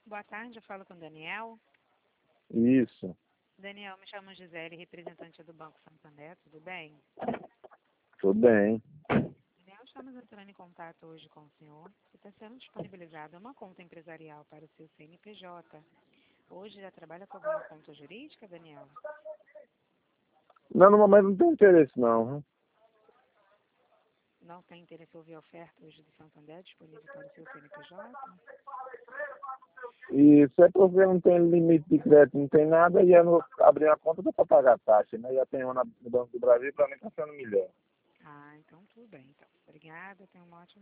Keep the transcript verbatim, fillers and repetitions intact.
Boa tarde, eu falo com o Daniel. Isso, Daniel, me chamo Gisele, representante do Banco Santander, tudo bem? tudo bem. Daniel, estamos entrando em contato hoje com o senhor, que está sendo disponibilizada uma conta empresarial para o seu C N P J. Hoje já trabalha com alguma conta jurídica, Daniel? Não, no momento não tem interesse não. Viu? Não tem interesse em ouvir a oferta hoje do Santander disponível para o seu C N P J? E se é porque não tem limite de crédito, não tem nada, e eu não abrir a conta dá para pagar a taxa, né? Já tem uma na- no Banco do Brasil, para mim está sendo melhor. Ah, então tudo bem. Então. Obrigada, tenha uma ótima